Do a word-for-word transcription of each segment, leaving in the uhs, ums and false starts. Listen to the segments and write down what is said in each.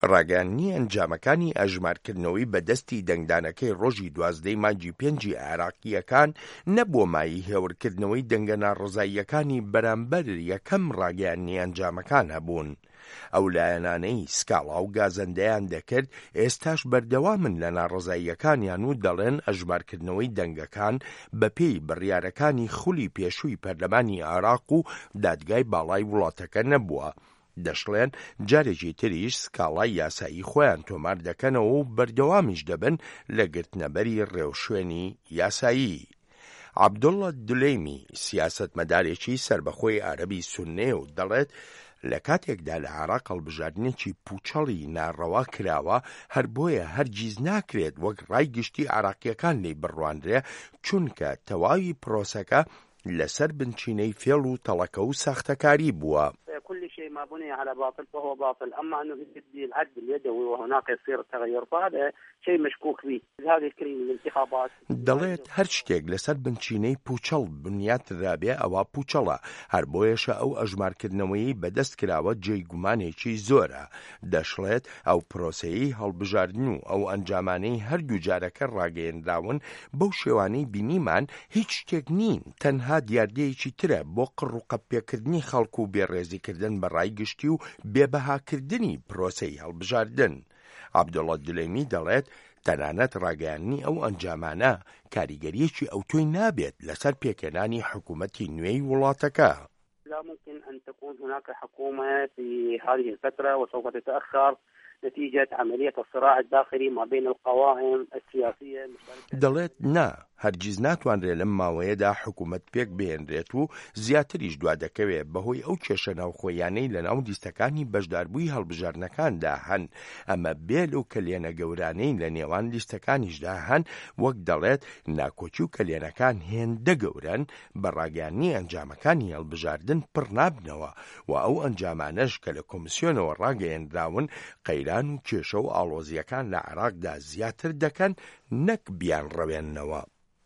ڕاگەیاندنی ئەنجامەکانی ئەژمارکردنەوەی بەدەستی دەنگدانەکەی ڕۆژی دوازدەی مانگی پێنجی عێراقیەکان نەبووە مای هێورکردنەوەی دەنگە ناڕزاییەکانی بەرامبەر یەکەم ڕاگەیاندنی ئەنجامەکان هەبوون. ئەو لایەنانەی سکاڵا و گازەندەیان دەکرد ئێستاش بەردەوامن لە ناڕزاییەکانیان و دەڵێن ئەژمارکردنەوەی دەنگەکان بەپێی بڕیارەکانی خولی پێشووی پەرلەمانی عێراق و دادگای باڵای وڵاتەکە نەبووە. دەشڵێن جارێکی تریش سکاڵای یاسایی خۆیان تۆمار دەکەنەوە و بەردەوامیش دەبن لە گرتنەبەری ڕێوشوێنی یاسایی. عەبدوڵڵا دولەیمی سیاسەتمەدارێکی سربەخۆی عەرەبی سوننیە و دەڵێت لە کاتێکدا لە عێراق هەڵبژاردنێکی پوچەڵی ناڕەوا کراوە، هەر بۆیە هەرگیز ناکرێت وەک ڕایگشتی عێراقیەکان لێی بڕواندرێ، چونکە تەواوی پرۆسەکە لەسەر بنچینەی فێڵ و تەڵەکە و ساختەکاری بووە. كل شيء ما بني على باطل فهو باطل، أما أنه يبدي العد اليدوي وهناك يصير تغير فهذا شيء مشكوك به. هذه الكلمة الانتخابات دەڵێت هەر شتێک لەسەر بنچینەی پوچەڵ بنیات رابێ ئەوە پوچەڵە، هەر بۆیەشە ئەو ئەژمارکردنەوەی بەدەست کراوە جێی گومانێکی زۆرە. دەشڵێت ئەو پرۆسەیەی هەڵبژاردن و ئەو ئەنجامانەی هەردوو جارەکە ڕاگەیەندراون بەو شێوانەی بینیمان هیچ شتێک نین، تەنها دیاردەیەکی ترە بۆ قڕوقەپێکردنی خەڵکو و بێڕێزیکردن بە ڕایگشتی و بێبەهاکردنی پرۆسەی هەڵبژاردن. عەبدوڵڵا دولەیمی دەڵێت تەنانەت ڕاگەیاندنی ئەو ئەنجامانە کاریگەریەکی ئەوتۆی نابێت لەسەر پێکهێنانی حکوومەتی نوێی وڵاتەکە. لا ممكن أن تكون هناك حكومة في هذه الفترة وسوف تتأخر نتيجة عملية الصراع الداخلي ما بين القوائم السياسية. دەڵێت نا هەرگیز ناتوانرێت لەم ماوەیەدا حکوومەت پێک بهێنرێت و زیاتریش دوا دەکەوێت بەهۆی ئەو کێشە ناوخۆیانەی لە ناو لیستەکانی بەشداربووی هەڵبژارنەکاندا هەن. ئەمە بێل و کەلێنە گەورانەی لە نێوان لیستەکانیشدا هەن، وەک دەڵێت ناکۆچی و کەلێنەکان هێندە گەورەن، بە ڕاگەیاندنی ئەنجامەکانی هەڵبژاردن پڕ نابنەوە و ئەو ئەنجامانەش کە لە کۆمسیۆنەوە ڕاگەیەندراون قەیران و کێشە و ئاڵۆزیەکان لە عێراقدا زیاتر دەکەن نەک بیان ڕەوێننەوە.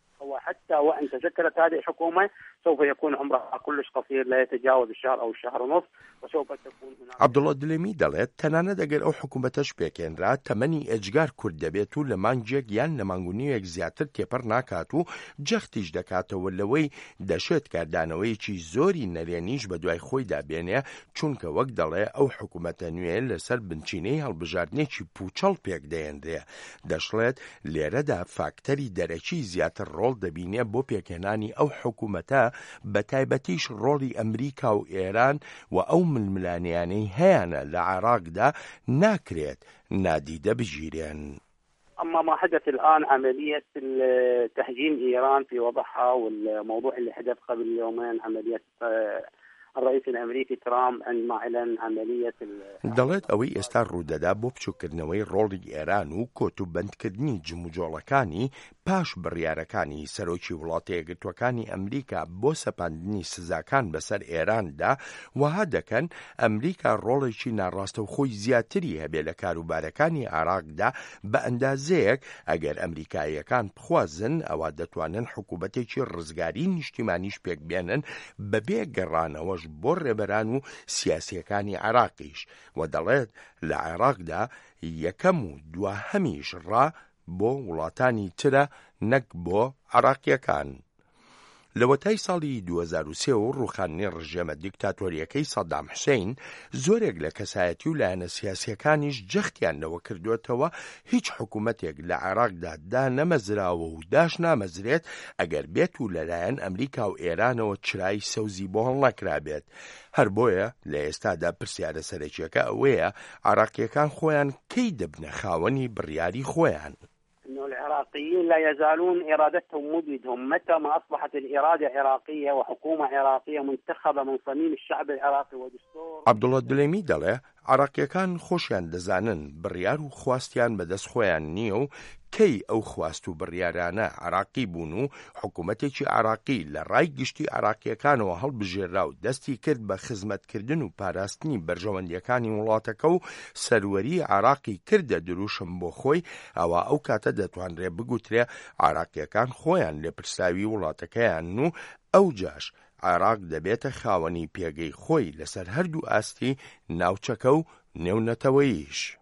حتى وإن تشكلت هذه الحكومة سوف يكون عمرها كلش قصير لا يتجاوز الشهر أو الشهر ونصف وسوف تكون هناك. عەبدوڵڵا دولەیمی دەڵێت تەنانەت ئەگەر ئەو حکوومەتەش پێکهێنرا تەمەنی ئەجگار کورت دەبێت و لە مانگێک یان لە مانگونیەک زیاتر تێپەر ناکات و جەختیش دەکاتەوە لەوەی دەشێت کاردانەوەیەکی زۆری نەرێنیش بە دوای خۆیدا بێنێ، چونکە وەک دەڵێ ئەو حکوومەتە نوێ لەسەر بنچینەی هەڵبژاردنێکی پوچەڵ پێک دەهێنرێ. دەشڵێت لێرەدا فاکتەری دەرەکی زیاتر ڕۆڵ دەبینێ بۆ پێکهێنانی ئەو حکوومەتە، بە تایبەتیش ڕۆڵی ئەمریکا و ئێران و ئەو ململانیانەی هەیەە لە عێراقدا ناکرێت نادیدە بژیرێن. أما ما حدث الآن عملية تهجين إيران في وضعها والموضوع اللي حدث قبل يومين عملية الرئيس الأمريكي ترامب عندما أعلن عملية دەڵێت ئەوەی ئێستا ڕوودەدا بۆ بچووکردنەوەی ڕۆڵی ئێران و کۆتوبەندکردنی جموجۆڵەکانی پاش بڕیارەکانی سەرۆکی وڵاتە یەکگرتووەکانی ئەمریکا بۆ سەپاندنی سزاکان بەسەر ئێراندا وەها دەکەن ئەمریکا ڕۆڵێکی ناڕاستەوخۆی زیاتری هەبێ لە کاروبارەکانی عێراقدا بە ئەندازەیەک ئەگەر ئەمریکاییەکان بخوازن ئەوە دەتوانن حکوومەتێکی ڕزگاری نیشتیمانیش پێک بێنن بەبێ گەڕانەوەش بۆ ڕێبەران و سیاسیەکانی عێراقیش، و دەڵێت لە عێراقدا یەکەم و دواهەمیش ڕا بۆ وڵاتانی ترە نەک بۆ عێراقیەکان. لە وەتای ساڵی دوو هەزار و سێ و ڕووخاندنی ڕژێمە دیکتاتۆریەکەی سەدام حوسێین زۆرێک لە کەسایەتی و لایەنە سیاسیەکانیش جەختیان لەوە کردوێتەوە هیچ حکوومەتێک لە عێراقدا دا نەمەزراوە و داش نامەزرێت ئەگەر بێت و لەلایەن ئەمریکا و ئێرانەوە چرای سەوزی بۆ هەڵ نەکرابێت. هەر بۆیە لە ئێستادا پرسیارە سەرەکیەکە ئەوەیە عێراقیەکان خۆیان کەی دەبنە خاوەنی بڕیاری خۆیان. العراقيين لا يزالون إرادتهم مبيدهم متى ما أصبحت الإرادة عراقية وحكومة عراقية منتخبة من صميم الشعب العراقي ودستور. عەبدوڵڵا دولەیمی دەڵێ عێراقیەکان خۆشیان دەزانن بڕیار و خواستیان بەدەست خۆیان نییە و کەی ئەو خواست و بڕیارانە عێراقی بوون و حکوومەتێکی عێراقی لە ڕای گشتی عێراقیەکانەوە هەڵبژێرا و دەستی کرد بە خزمەتکردن و پاراستنی بەرژەوەندیەکانی وڵاتەکە و سەروەری عێراقی کردە دروشم بۆ خۆی، ئەوە ئەو کاتە دەتوانرێ بگوترێ عێراقیەکان خۆیان لێپرساوی وڵاتەکەیان و ئەو جاش عێراق دەبێتە خاوەنی پێگەی خۆی لەسەر هەردوو ئاستی ناوچەکە و نێونەتەوەییش.